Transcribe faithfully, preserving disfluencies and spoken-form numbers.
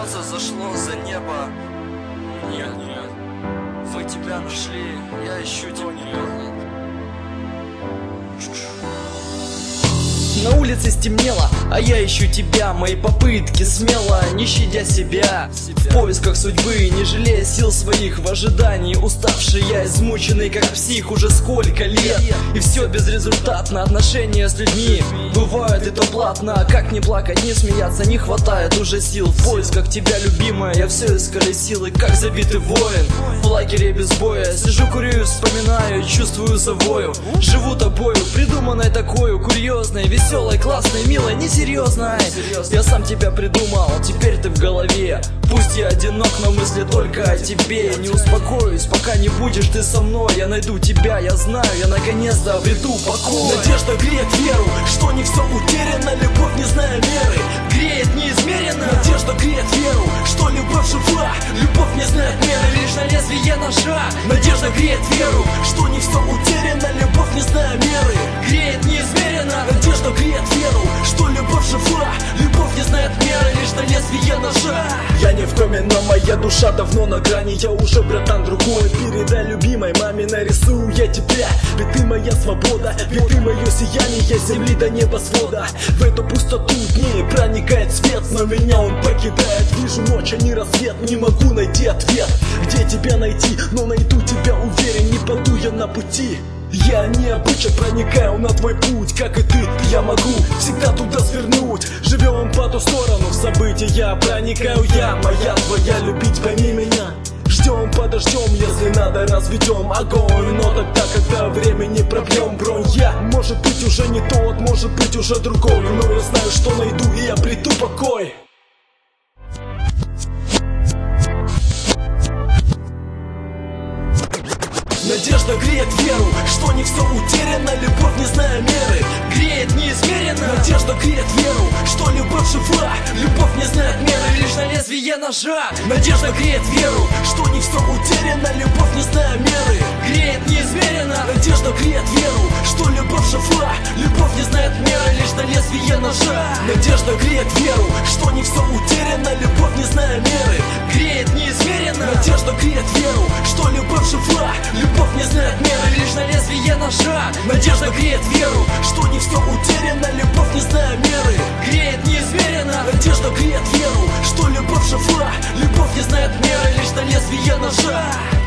солнце зашло за небо. Нет, нет, мы тебя нашли, я ищу тебя. На улице стемнело, а я ищу тебя. Мои попытки смело, не щадя себя, в поисках судьбы, не жалея сил своих, в ожидании уставший я, измученный как псих уже сколько лет. И все безрезультатно, отношения с людьми бывают и то платно. Как не плакать, не смеяться, не хватает уже сил. В поисках тебя, любимая, я все исколесил. И как забитый воин в лагере без боя, сижу, курю и вспоминаю, чувствую завою. Живу тобою, придуманной такой, курьезной, веселой, классной, милой, несерьезной. Я сам тебя придумал, теперь ты в голове. Пусть я одинок, но мысли только о тебе. Не успокоюсь, пока не будешь ты со мной. Я найду тебя, я знаю, я наконец-то обрету покой. Надежда греет веру, что не все утеряно. Любовь, не зная меры, греет неизмеренно. Надежда греет веру, что любовь жива. Любовь не знает меры, лишь на лезвие ножа. Надежда греет веру, что не все утеряно. Любовь, не зная меры, греет неизмеренно. Надежда греет веру, что любовь жива. Любовь не знает меры, лишь на лезвие ножа. Я не в коме, но моя душа давно на грани. Я уже, братан, другой. Передай любимой маме, нарисую я тебя. Ведь ты моя свобода, ведь ты мое сияние земли до небосвода. В эту пустоту дней проникает свет, но меня он покидает. Вижу ночь, а не рассвет, не могу найти ответ. Где тебя найти, но найду тебя, уверен, не паду я на пути. Я необычно проникаю на твой путь, как и ты, я могу всегда туда свернуть. Живем по ту сторону, в события проникаю я. Моя твоя, любить пойми меня. Ждем, подождем, если надо, разведем огонь. Но тогда, когда времени пробьем бронь. Я, может быть, уже не тот, может быть, уже другой. Но я знаю, что найду и обрету покой. Надежда греет веру, что не все утеряно. Любовь, не зная меры, греет неизмеренно. Надежда греет веру, что любовь жива. Любовь не знает меры, лишь на лезвие ножа. Надежда греет веру, что не все утеряно. Любовь, не зная меры, греет неизмеренно. Надежда греет веру, что любовь жива. Любовь не знает меры, лишь на лезвие ножа. Надежда греет веру, что не все утеряно. Любовь, не зная меры, греет неизмеренно. Надежда греет веру, что любовь жива. Любовь не знает меры, лишь на лезвие ножа. Надежда греет веру, что не все утеряно. Любовь, не зная меры, греет неизмеренно. Надежда греет веру, что любовь жива. Любовь не знает меры, лишь на лезвие ножа.